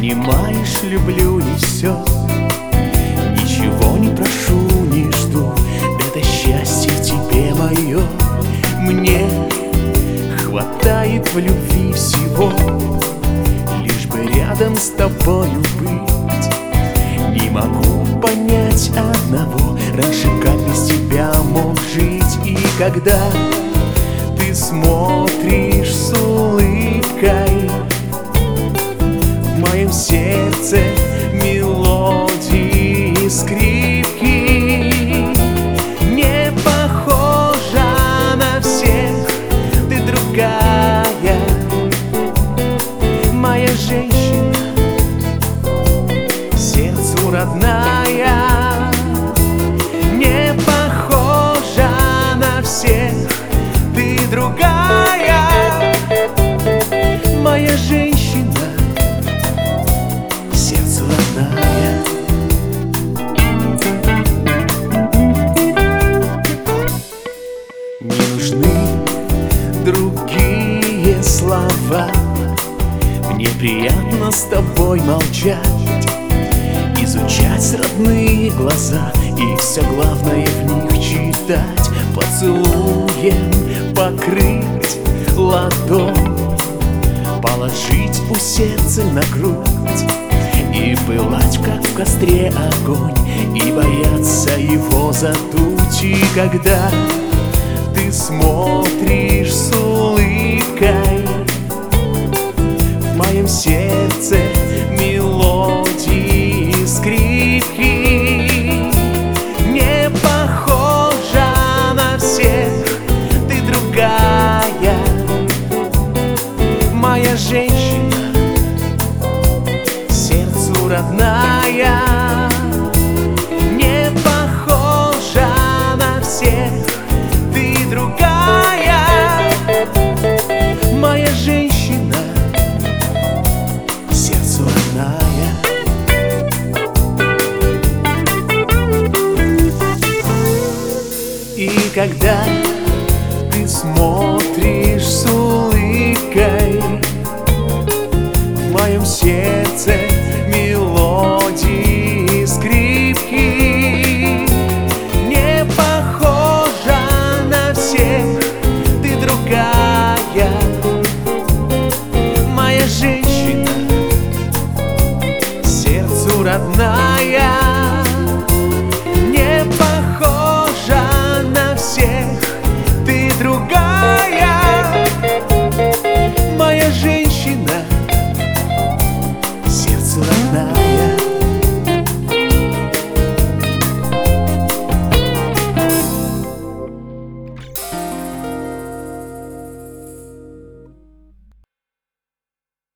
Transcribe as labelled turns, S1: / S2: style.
S1: Понимаешь, люблю и все. Ничего не прошу, не жду. Это счастье тебе мое. Мне хватает в любви всего, лишь бы рядом с тобою быть. Не могу понять одного: раньше как без тебя мог жить. И когда ты смотришь с улыбкой, в моем сердце мелодии скрипки. Не похожа на всех, ты другая, моя женщина, сердцу родная. Не похожа на всех, ты другая, моя женщина, сердцу родная. Не нужны другие слова, мне приятно с тобой молчать, изучать родные глаза и все главное в них читать. Поцелуем покрыть ладонь, положить у сердца на грудь и пылать, как в костре огонь, и бояться его задуть. И когда ты смотришь с улыбкой, в моем сердце мелодии скрипки. Не похожа на всех, ты другая, моя женщина, сердцу родная. Не похожа на всех, ты другая, моя женщина, сердцу родная. И когда ты смотришь с улыбкой, в моем сердце мелодии скрипки. Не похожа на всех, ты другая, моя женщина, сердцу родная.